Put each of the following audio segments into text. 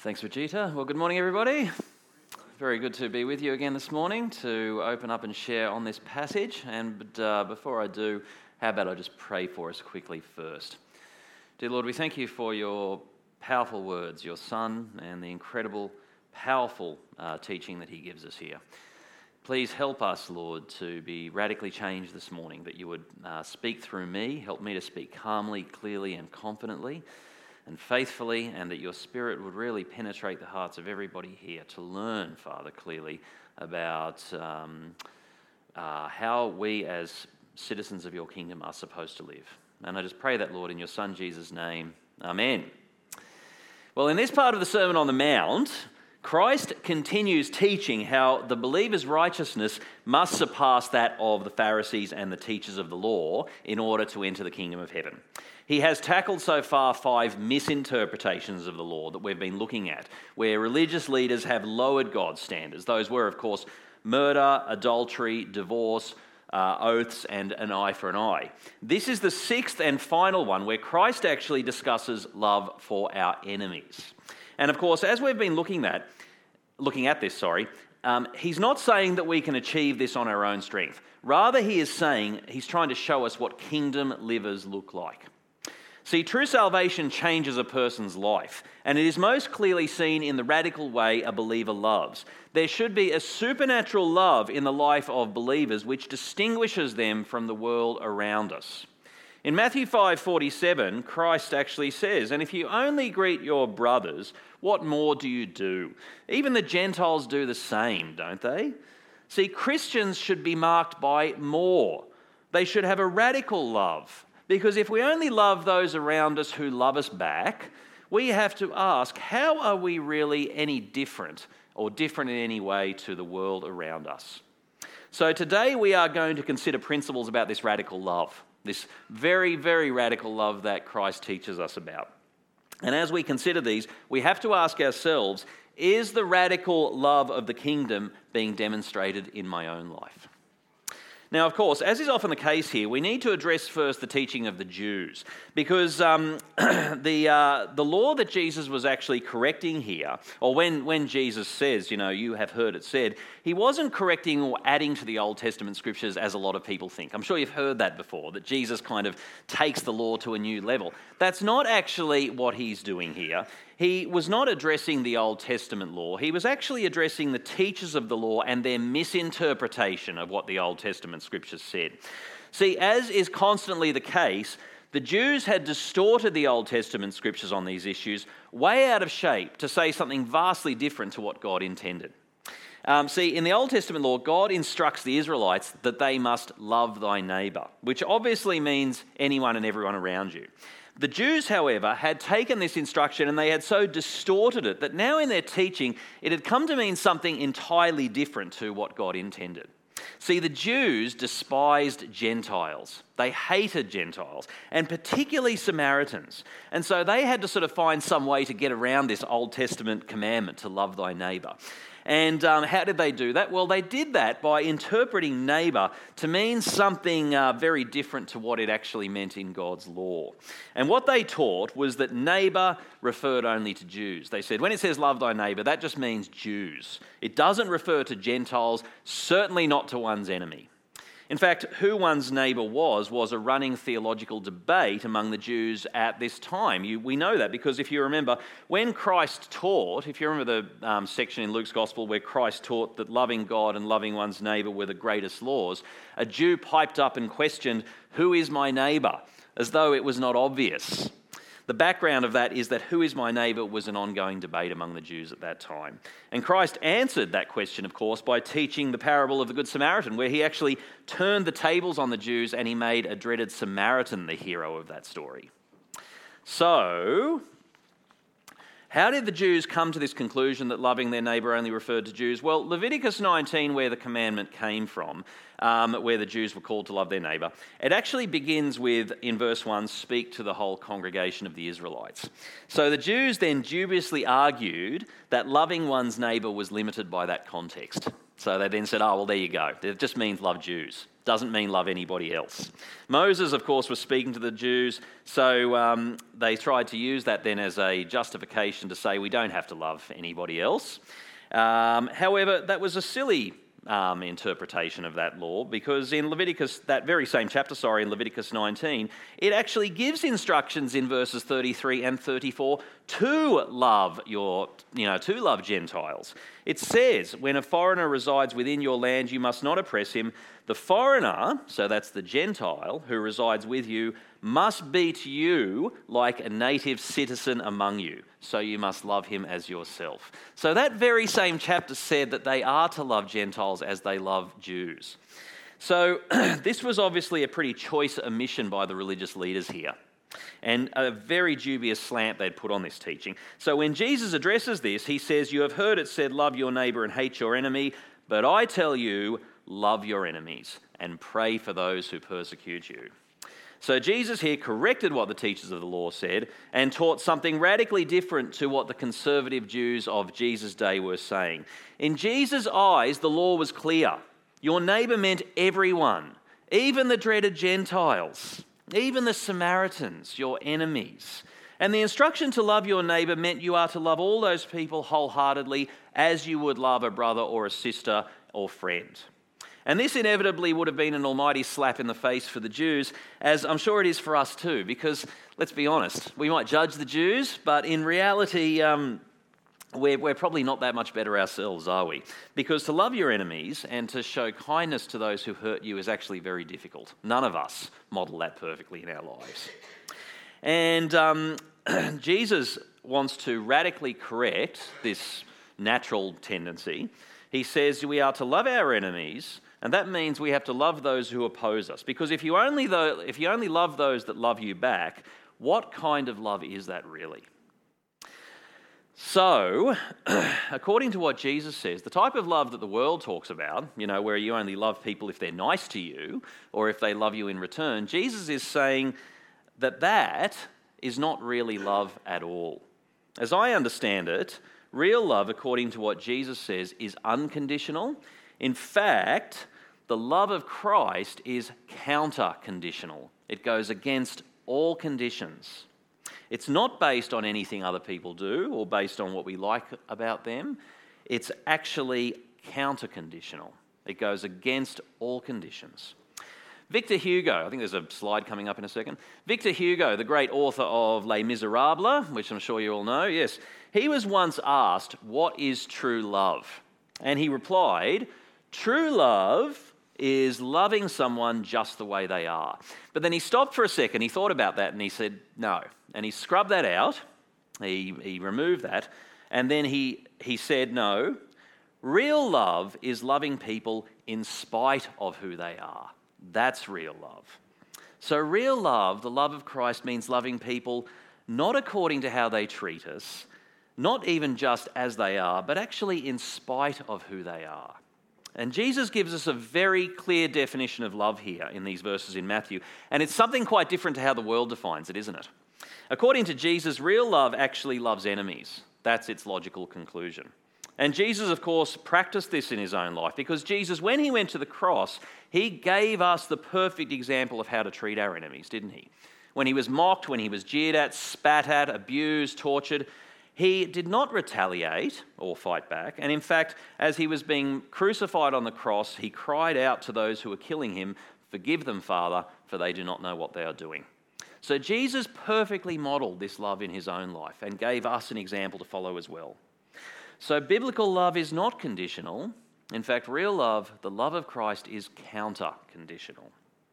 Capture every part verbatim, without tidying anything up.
Thanks, Vegeta. Well, good morning, everybody. Very good to be with you again this morning to open up and share on this passage. And uh, before I do, how about I just pray for us quickly first. Dear Lord, we thank you for your powerful words, your Son, and the incredible, powerful uh, teaching that he gives us here. Please help us, Lord, to be radically changed this morning, that you would uh, speak through me, help me to speak calmly, clearly, and confidently, and faithfully, and that your Spirit would really penetrate the hearts of everybody here to learn, Father, clearly about um, uh, how we as citizens of your kingdom are supposed to live. And I just pray that, Lord, in your Son Jesus' name. Amen. Well, in this part of the Sermon on the Mount, Christ continues teaching how the believer's righteousness must surpass that of the Pharisees and the teachers of the law in order to enter the kingdom of heaven. He has tackled so far five misinterpretations of the law that we've been looking at, where religious leaders have lowered God's standards. Those were, of course, murder, adultery, divorce, uh, oaths, and an eye for an eye. This is the sixth and final one where Christ actually discusses love for our enemies. And of course, as we've been looking at, looking at this, sorry, um, he's not saying that we can achieve this on our own strength. Rather, he is saying he's trying to show us what kingdom livers look like. See, true salvation changes a person's life, and it is most clearly seen in the radical way a believer loves. There should be a supernatural love in the life of believers which distinguishes them from the world around us. In Matthew five forty-seven, Christ actually says, "And if you only greet your brothers, what more do you do? Even the Gentiles do the same, don't they?" See, Christians should be marked by more. They should have a radical love. Because if we only love those around us who love us back, we have to ask, how are we really any different or different in any way to the world around us? So today we are going to consider principles about this radical love, this very, very radical love that Christ teaches us about. And as we consider these, we have to ask ourselves, is the radical love of the kingdom being demonstrated in my own life? Now, of course, as is often the case here, we need to address first the teaching of the Jews, because um, the uh, the law that Jesus was actually correcting here, or when, when Jesus says, you know, you have heard it said, he wasn't correcting or adding to the Old Testament scriptures as a lot of people think. I'm sure you've heard that before, that Jesus kind of takes the law to a new level. That's not actually what he's doing here. He was not addressing the Old Testament law. He was actually addressing the teachers of the law and their misinterpretation of what the Old Testament scriptures said. See, as is constantly the case, the Jews had distorted the Old Testament scriptures on these issues way out of shape to say something vastly different to what God intended. Um, see, in the Old Testament law, God instructs the Israelites that they must love thy neighbour, which obviously means anyone and everyone around you. The Jews, however, had taken this instruction and they had so distorted it that now in their teaching, it had come to mean something entirely different to what God intended. See, the Jews despised Gentiles. They hated Gentiles, and particularly Samaritans. And so they had to sort of find some way to get around this Old Testament commandment to love thy neighbour. And um, how did they do that? Well, they did that by interpreting neighbour to mean something uh, very different to what it actually meant in God's law. And what they taught was that neighbour referred only to Jews. They said, when it says love thy neighbour, that just means Jews. It doesn't refer to Gentiles, certainly not to one's enemy. In fact, who one's neighbour was, was a running theological debate among the Jews at this time. You, we know that because if you remember, when Christ taught, if you remember the um, section in Luke's Gospel where Christ taught that loving God and loving one's neighbour were the greatest laws, a Jew piped up and questioned, "Who is my neighbour?" as though it was not obvious. The background of that is that who is my neighbour was an ongoing debate among the Jews at that time. And Christ answered that question, of course, by teaching the parable of the Good Samaritan, where he actually turned the tables on the Jews and he made a dreaded Samaritan the hero of that story. So, how did the Jews come to this conclusion that loving their neighbour only referred to Jews? Well, Leviticus nineteen, where the commandment came from, um, where the Jews were called to love their neighbour, it actually begins with, in verse one, speak to the whole congregation of the Israelites. So the Jews then dubiously argued that loving one's neighbour was limited by that context. So they then said, oh, well, there you go. It just means love Jews. Doesn't mean love anybody else. Moses, of course, was speaking to the Jews, so um, they tried to use that then as a justification to say we don't have to love anybody else. Um, however, that was a silly um, interpretation of that law, because in Leviticus, that very same chapter, sorry, in Leviticus nineteen, it actually gives instructions in verses thirty-three and thirty-four to love your, you know, to love Gentiles. It says, when a foreigner resides within your land, you must not oppress him. The foreigner, so that's the Gentile, who resides with you, must be to you like a native citizen among you. So you must love him as yourself. So that very same chapter said that they are to love Gentiles as they love Jews. So this was obviously a pretty choice omission by the religious leaders here, and a very dubious slant they'd put on this teaching. So when Jesus addresses this, he says, you have heard it said, love your neighbour and hate your enemy, but I tell you, love your enemies and pray for those who persecute you. So Jesus here corrected what the teachers of the law said and taught something radically different to what the conservative Jews of Jesus' day were saying. In Jesus' eyes, the law was clear. Your neighbour meant everyone, even the dreaded Gentiles, even the Samaritans, your enemies. And the instruction to love your neighbour meant you are to love all those people wholeheartedly as you would love a brother or a sister or friend. And this inevitably would have been an almighty slap in the face for the Jews, as I'm sure it is for us too, because let's be honest, we might judge the Jews, but in reality, um, we're, we're probably not that much better ourselves, are we? Because to love your enemies and to show kindness to those who hurt you is actually very difficult. None of us model that perfectly in our lives. And um, Jesus wants to radically correct this natural tendency. He says we are to love our enemies, and that means we have to love those who oppose us. Because if you only though, if you only love those that love you back, what kind of love is that really? So, according to what Jesus says, the type of love that the world talks about, you know, where you only love people if they're nice to you or if they love you in return, Jesus is saying that that is not really love at all. As I understand it, real love, according to what Jesus says, is unconditional. In fact, the love of Christ is counter-conditional. It goes against all conditions. It's not based on anything other people do or based on what we like about them. It's actually counter-conditional. It goes against all conditions. Victor Hugo, I think there's a slide coming up in a second. Victor Hugo, the great author of Les Miserables, which I'm sure you all know, yes, he was once asked, what is true love? And he replied, true love is loving someone just the way they are. But then he stopped for a second, he thought about that, and he said, no. And he scrubbed that out, he, he removed that, and then he, he said, no, real love is loving people in spite of who they are. That's real love. So real love, the love of Christ, means loving people not according to how they treat us, not even just as they are, but actually in spite of who they are. And Jesus gives us a very clear definition of love here in these verses in Matthew, and it's something quite different to how the world defines it, isn't it? According to Jesus, real love actually loves enemies. That's its logical conclusion. And Jesus, of course, practiced this in his own life, because Jesus, when he went to the cross, he gave us the perfect example of how to treat our enemies, didn't he? When he was mocked, when he was jeered at, spat at, abused, tortured, he did not retaliate or fight back. And in fact, as he was being crucified on the cross, he cried out to those who were killing him, "Forgive them, Father, for they do not know what they are doing." So Jesus perfectly modelled this love in his own life and gave us an example to follow as well. So biblical love is not conditional. In fact, real love, the love of Christ, is counter-conditional.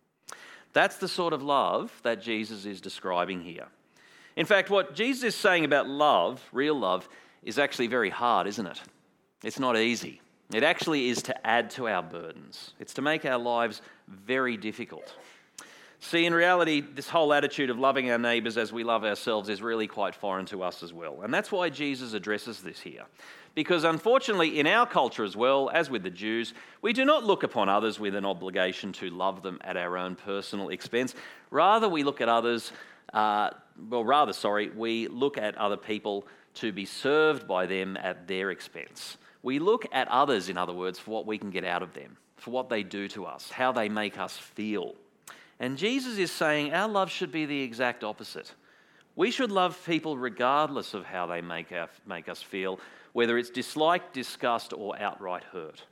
That's the sort of love that Jesus is describing here. In fact, what Jesus is saying about love, real love, is actually very hard, isn't it? It's not easy. It actually is to add to our burdens. It's to make our lives very difficult. See, in reality, this whole attitude of loving our neighbours as we love ourselves is really quite foreign to us as well. And that's why Jesus addresses this here. Because unfortunately, in our culture as well, as with the Jews, we do not look upon others with an obligation to love them at our own personal expense. Rather, we look at others, uh, well, rather, sorry, we look at other people to be served by them at their expense. We look at others, in other words, for what we can get out of them, for what they do to us, how they make us feel. And Jesus is saying our love should be the exact opposite. We should love people regardless of how they make, our, make us feel, whether it's dislike, disgust, or outright hurt.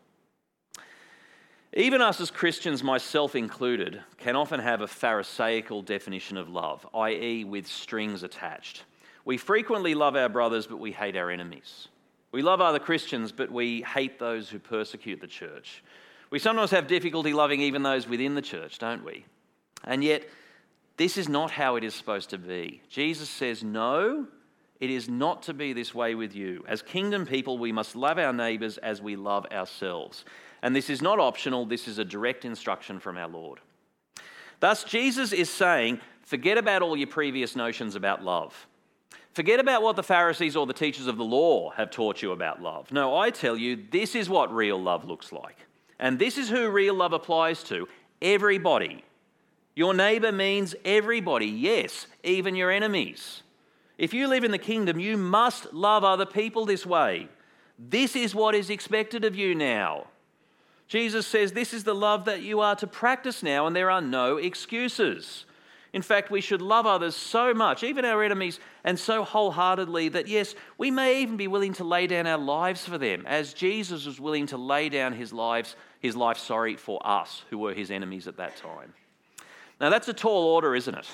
Even us as Christians, myself included, can often have a Pharisaical definition of love, that is with strings attached. We frequently love our brothers, but we hate our enemies. We love other Christians, but we hate those who persecute the church. We sometimes have difficulty loving even those within the church, don't we? And yet, this is not how it is supposed to be. Jesus says, no, it is not to be this way with you. As kingdom people, we must love our neighbours as we love ourselves. And this is not optional, this is a direct instruction from our Lord. Thus, Jesus is saying, forget about all your previous notions about love. Forget about what the Pharisees or the teachers of the law have taught you about love. No, I tell you, this is what real love looks like. And this is who real love applies to: everybody. Your neighbour means everybody, yes, even your enemies. If you live in the kingdom, you must love other people this way. This is what is expected of you now. Jesus says this is the love that you are to practice now, and there are no excuses. In fact, we should love others so much, even our enemies, and so wholeheartedly that, yes, we may even be willing to lay down our lives for them, as Jesus was willing to lay down his lives, his life, sorry, for us, who were his enemies at that time. Now, that's a tall order, isn't it?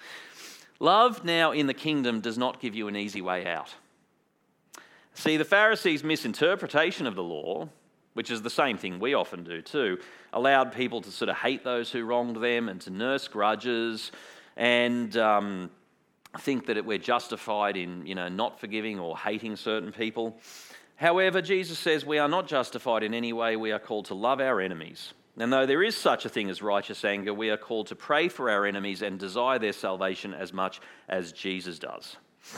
Love now in the kingdom does not give you an easy way out. See, the Pharisees' misinterpretation of the law, which is the same thing we often do too, allowed people to sort of hate those who wronged them and to nurse grudges and um, think that we're justified in, you know, not forgiving or hating certain people. However, Jesus says we are not justified in any way. We are called to love our enemies. And though there is such a thing as righteous anger, we are called to pray for our enemies and desire their salvation as much as Jesus does.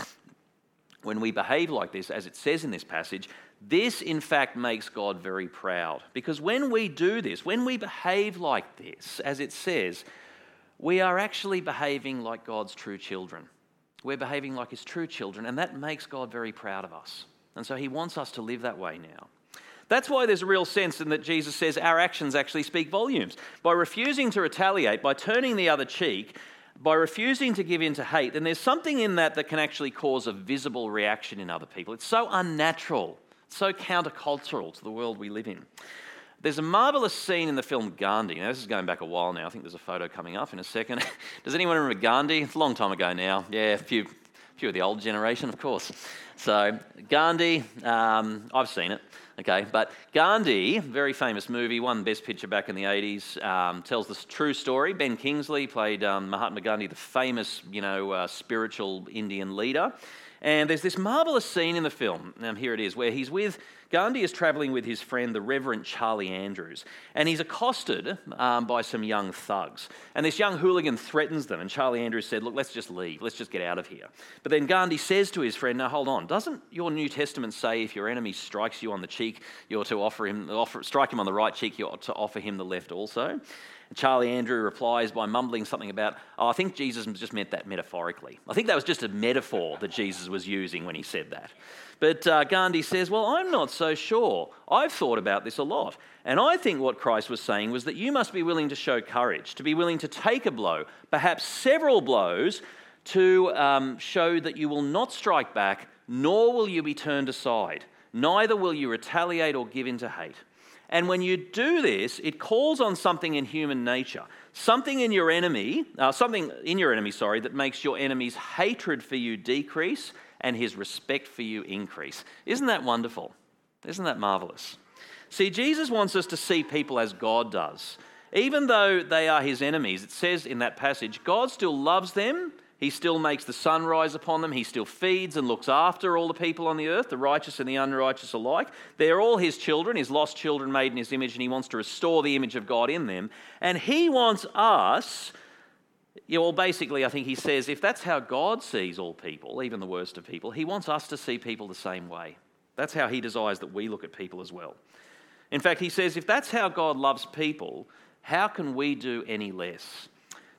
When we behave like this, as it says in this passage, this in fact makes God very proud. Because when we do this, when we behave like this, as it says, we are actually behaving like God's true children. We're behaving like his true children, and that makes God very proud of us. And so he wants us to live that way now. That's why there's a real sense in that Jesus says our actions actually speak volumes. By refusing to retaliate, by turning the other cheek, by refusing to give in to hate, then there's something in that that can actually cause a visible reaction in other people. It's so unnatural, so countercultural to the world we live in. There's a marvellous scene in the film Gandhi. Now, this is going back a while now. I think there's a photo coming up in a second. Does anyone remember Gandhi? It's a long time ago now. Yeah, a few, a few of the old generation, of course. So, Gandhi, um, I've seen it. Okay, but Gandhi, very famous movie, won Best Picture back in the eighties, um, tells this true story. Ben Kingsley played um, Mahatma Gandhi, the famous, you know, uh, spiritual Indian leader. And there's this marvellous scene in the film, um, here it is, where he's with, Gandhi is travelling with his friend, the Reverend Charlie Andrews, and he's accosted um, by some young thugs. And this young hooligan threatens them, and Charlie Andrews said, look, let's just leave, let's just get out of here. But then Gandhi says to his friend, now hold on, doesn't your New Testament say if your enemy strikes you on the cheek, you're to offer him, offer, strike him on the right cheek, you're to offer him the left also? Charlie Andrew replies by mumbling something about, oh, I think Jesus just meant that metaphorically. I think that was just a metaphor that Jesus was using when he said that. But uh, Gandhi says, well, I'm not so sure. I've thought about this a lot. And I think what Christ was saying was that you must be willing to show courage, to be willing to take a blow, perhaps several blows, to um, show that you will not strike back, nor will you be turned aside. Neither will you retaliate or give in to hate. And when you do this, it calls on something in human nature, something in your enemy, uh, something in your enemy, sorry, that makes your enemy's hatred for you decrease and his respect for you increase. Isn't that wonderful? Isn't that marvelous? See, Jesus wants us to see people as God does. Even though they are his enemies, it says in that passage, God still loves them. He still makes the sun rise upon them. He still feeds and looks after all the people on the earth, the righteous and the unrighteous alike. They're all his children, his lost children made in his image, and he wants to restore the image of God in them. And he wants us, you know, well, basically, I think he says, if that's how God sees all people, even the worst of people, he wants us to see people the same way. That's how he desires that we look at people as well. In fact, he says, if that's how God loves people, how can we do any less?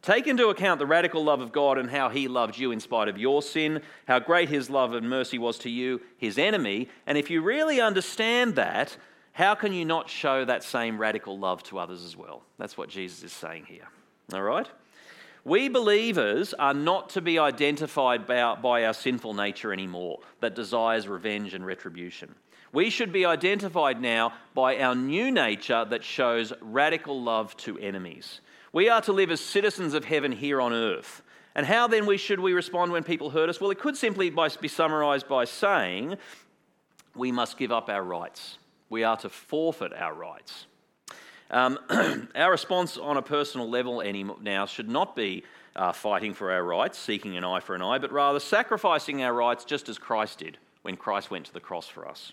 Take into account the radical love of God and how he loved you in spite of your sin, how great his love and mercy was to you, his enemy. And if you really understand that, how can you not show that same radical love to others as well? That's what Jesus is saying here. All right? We believers are not to be identified by, by our sinful nature anymore that desires revenge and retribution. We should be identified now by our new nature that shows radical love to enemies. We are to live as citizens of heaven here on earth. And how then we should we respond when people hurt us? Well, it could simply be summarised by saying we must give up our rights. We are to forfeit our rights. Um, our response on a personal level any now should not be uh, fighting for our rights, seeking an eye for an eye, but rather sacrificing our rights just as Christ did when Christ went to the cross for us.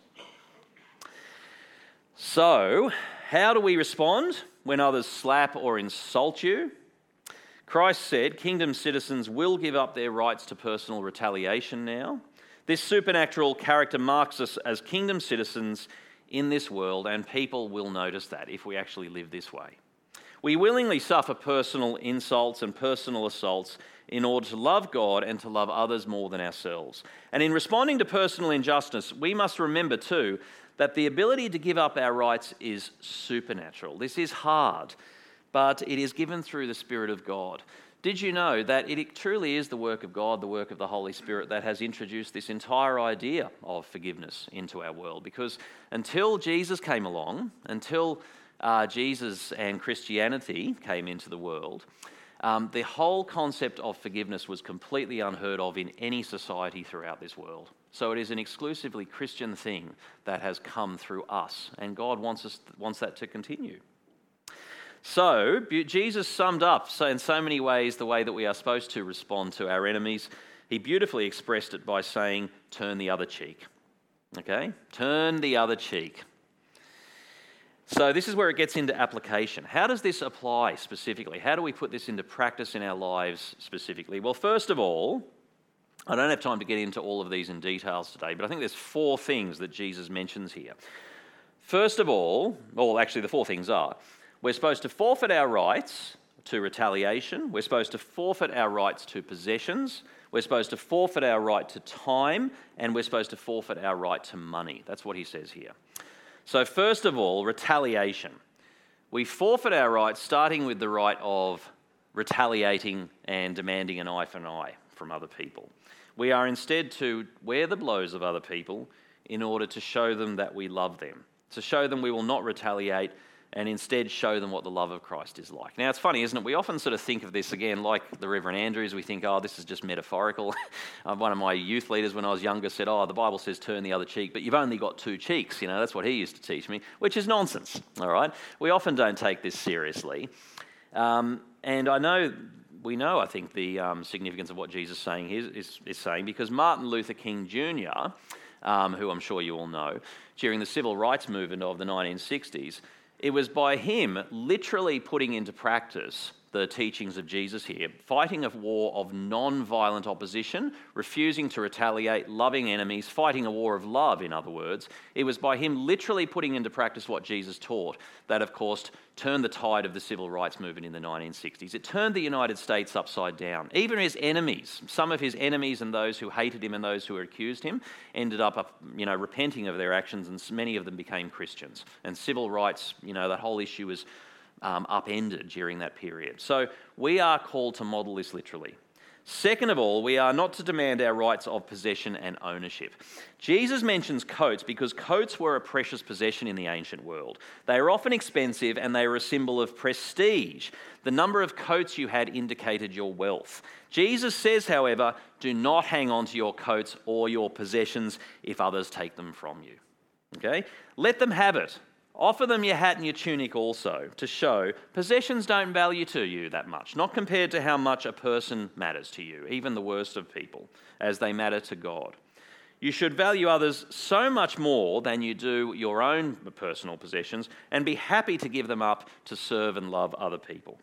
So, how do we respond when others slap or insult you? Christ said kingdom citizens will give up their rights to personal retaliation now. This supernatural character marks us as kingdom citizens in this world, and people will notice that if we actually live this way. We willingly suffer personal insults and personal assaults in order to love God and to love others more than ourselves. And in responding to personal injustice, we must remember too that the ability to give up our rights is supernatural. This is hard, but it is given through the Spirit of God. Did you know that it truly is the work of God, the work of the Holy Spirit, that has introduced this entire idea of forgiveness into our world? Because until Jesus came along, until uh, Jesus and Christianity came into the world, um, the whole concept of forgiveness was completely unheard of in any society throughout this world. So it is an exclusively Christian thing that has come through us, and God wants us wants that to continue. So Jesus summed up so in so many ways the way that we are supposed to respond to our enemies. He beautifully expressed it by saying, turn the other cheek. Okay? Turn the other cheek. So this is where it gets into application. How does this apply specifically? How do we put this into practice in our lives specifically? Well, first of all, I don't have time to get into all of these in details today, but I think there's four things that Jesus mentions here. First of all, well, actually the four things are, we're supposed to forfeit our rights to retaliation. We're supposed to forfeit our rights to possessions. We're supposed to forfeit our right to time. And we're supposed to forfeit our right to money. That's what he says here. So first of all, retaliation. We forfeit our rights starting with the right of retaliating and demanding an eye for an eye from other people. We are instead to wear the blows of other people in order to show them that we love them, to show them we will not retaliate, and instead show them what the love of Christ is like. Now, it's funny, isn't it? We often sort of think of this, again, like the Reverend Andrews. We think, oh, this is just metaphorical. uh, one of my youth leaders when I was younger said, oh, the Bible says turn the other cheek, but you've only got two cheeks. You know, that's what he used to teach me, which is nonsense, all right? We often don't take this seriously. Um, and I know, we know, I think, the um, significance of what Jesus is saying is, is, is saying, because Martin Luther King Junior, um, who I'm sure you all know, during the civil rights movement of the nineteen sixties, it was by him literally putting into practice the teachings of Jesus here, fighting a war of non-violent opposition, refusing to retaliate, loving enemies, fighting a war of love, in other words. It was by him literally putting into practice what Jesus taught that, of course, turned the tide of the civil rights movement in the nineteen sixties. It turned the United States upside down. Even his enemies, some of his enemies and those who hated him and those who accused him, ended up, you know, repenting of their actions, and many of them became Christians. And civil rights, you know, that whole issue was Um, upended during that period. So we are called to model this literally. Second of all, we are not to demand our rights of possession and ownership. Jesus mentions coats because coats were a precious possession in the ancient world. They were often expensive and they were a symbol of prestige. The number of coats you had indicated your wealth. Jesus says, however, do not hang on to your coats or your possessions if others take them from you. Okay? Let them have it. Offer them your hat and your tunic also, to show possessions don't value to you that much, not compared to how much a person matters to you, even the worst of people, as they matter to God. You should value others so much more than you do your own personal possessions, and be happy to give them up to serve and love other people.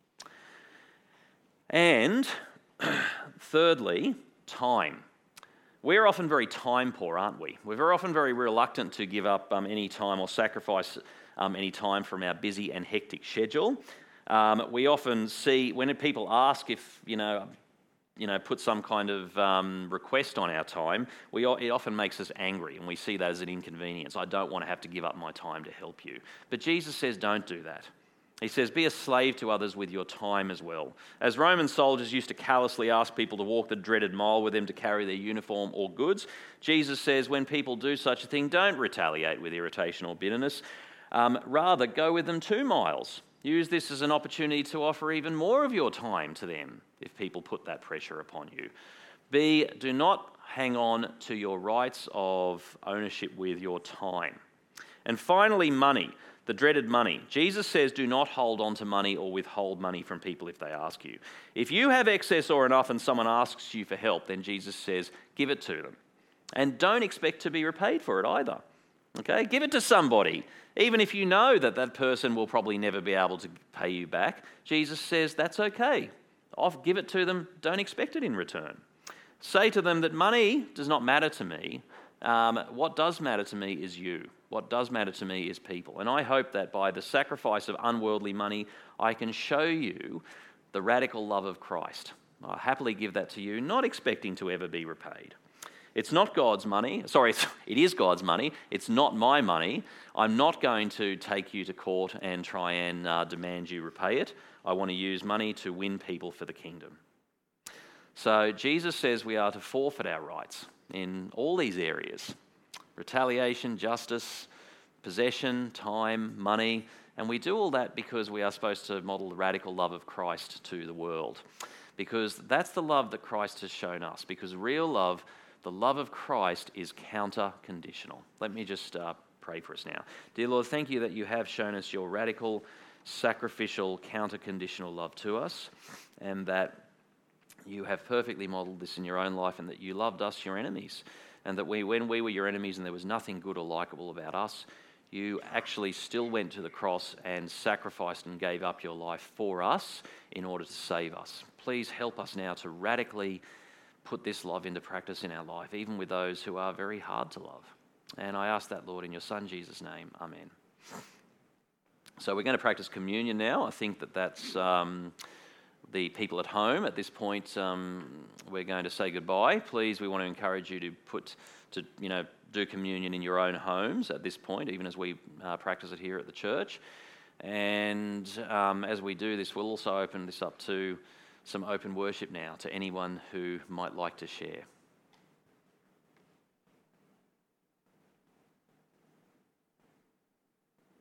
And thirdly, time. We're often very time poor, aren't we? We're very often very reluctant to give up um, any time or sacrifice um, any time from our busy and hectic schedule. Um, we often see when people ask if, you know, you know, put some kind of um, request on our time, we, it often makes us angry, and we see that as an inconvenience. I don't want to have to give up my time to help you. But Jesus says, don't do that. He says, be a slave to others with your time as well. As Roman soldiers used to callously ask people to walk the dreaded mile with them to carry their uniform or goods, Jesus says, when people do such a thing, don't retaliate with irritation or bitterness. Um, rather, go with them two miles. Use this as an opportunity to offer even more of your time to them if people put that pressure upon you. B, do not hang on to your rights of ownership with your time. And finally, money, the dreaded money. Jesus says do not hold on to money or withhold money from people if they ask you. If you have excess or enough and someone asks you for help, then Jesus says give it to them. And don't expect to be repaid for it either. Okay, give it to somebody. Even if you know that that person will probably never be able to pay you back, Jesus says that's okay. Off, give it to them. Don't expect it in return. Say to them that money does not matter to me. Um, what does matter to me is you. What does matter to me is people. And I hope that by the sacrifice of unworldly money, I can show you the radical love of Christ. I'll happily give that to you, not expecting to ever be repaid. It's not God's money. Sorry, it is God's money. It's not my money. I'm not going to take you to court and try and uh, demand you repay it. I want to use money to win people for the kingdom. So Jesus says we are to forfeit our rights in all these areas. Retaliation, justice, possession, time, money. And we do all that because we are supposed to model the radical love of Christ to the world. Because that's the love that Christ has shown us. Because real love, the love of Christ, is counter-conditional. Let me just uh, pray for us now. Dear Lord, thank you that you have shown us your radical, sacrificial, counter-conditional love to us, and that you have perfectly modelled this in your own life, and that you loved us, your enemies, and that we, when we were your enemies and there was nothing good or likeable about us, you actually still went to the cross and sacrificed and gave up your life for us in order to save us. Please help us now to radically put this love into practice in our life, even with those who are very hard to love. And I ask that, Lord, in your Son Jesus' name. Amen. So we're going to practice communion now. I think that that's um, the people at home. At this point, um, we're going to say goodbye. Please, we want to encourage you to put, to you know, do communion in your own homes at this point, even as we uh, practice it here at the church. And um, as we do this, we'll also open this up to some open worship now to anyone who might like to share.